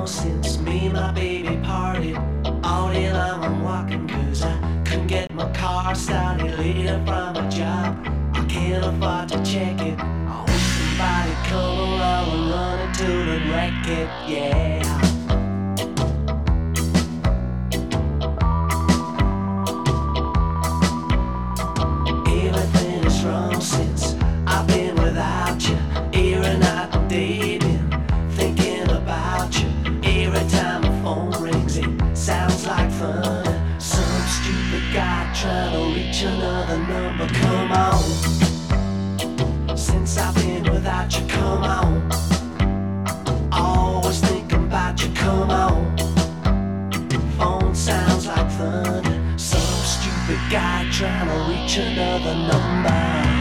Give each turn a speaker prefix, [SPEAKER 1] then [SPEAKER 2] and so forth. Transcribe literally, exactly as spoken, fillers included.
[SPEAKER 1] since me and my baby parted. All day long I'm walking cause I couldn't get my car started. Later from a job, I can't afford to check it. I wish somebody come along and run into the wreck it, yeah. Everything is wrong since I've been without you. Every night I'm dating, thinking about you. Every time the phone rings it sounds like fun. Some stupid guy trying to reach another number. Come on, since I've been without you, come on. Always thinking about you, come on. Phone sounds like thunder. Some stupid guy trying to reach another number.